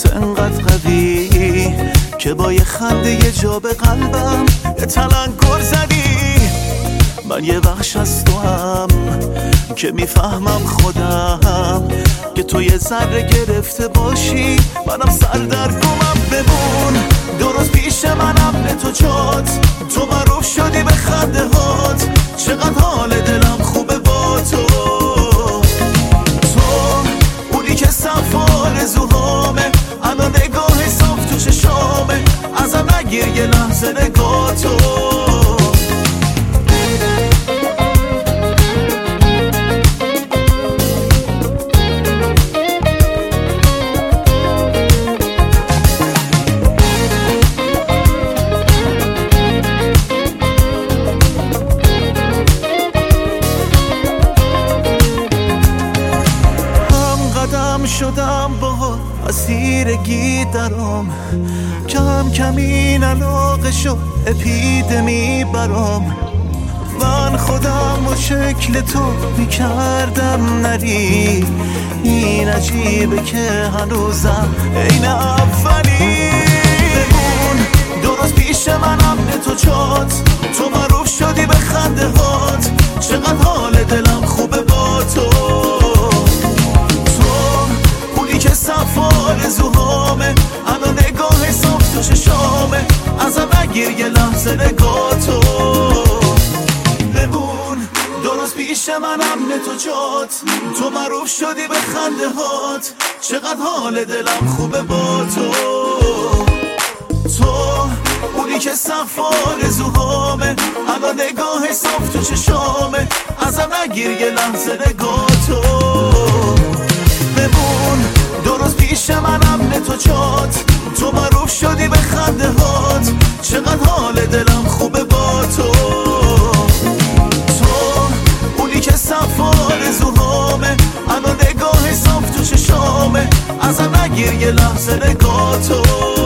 واسه انقدر قوی که با یه خنده یه جا به قلبم یه تلنگر زدی. من یه بخش از تو هم که میفهمم خودم که تو یه ذره گرفته باشی، منم سردرگمم. بمون درست پیش منم به تو جات، تو معروف شدی به خنده هات، چقدر حال دلم خوبه با تو. تو اونی که صف آرزوهامه، الان نگاه صاف تو چشامه، ازم نگیر یه لحظه نگاه تو. شدم با اسیرگی درام، کم کم این علاقه شد اپیدمی برام. من خودم و شکل تو میکردم نری، این عجیبه که هنوزم عین اولی. بمون درست پیش منم به تو جات، تو معروف شدی به خنده هات، چقدر حال دلم خوبه با تو. که صف آرزوهامه، الان نگاه صاف تو چشامه، ازم نگیر یه لحظه نگاه تو. بمون درست پیش منم به تو جات، تو معروف شدی به خنده هات، چقدر حال دلم خوبه با تو. تو اونی که صف آرزوهامه، الان نگاه صاف تو چشامه، ازم نگیر یه لحظه نگاه تو. بمون درست پیش منم به تو جات، تو معروف شدی به خنده هات، چقدر حال دلم خوبه با تو. تو اونی که صف آرزوهامه، الان نگاه صاف تو چشامه، ازم نگیر یه لحظه نگاه تو.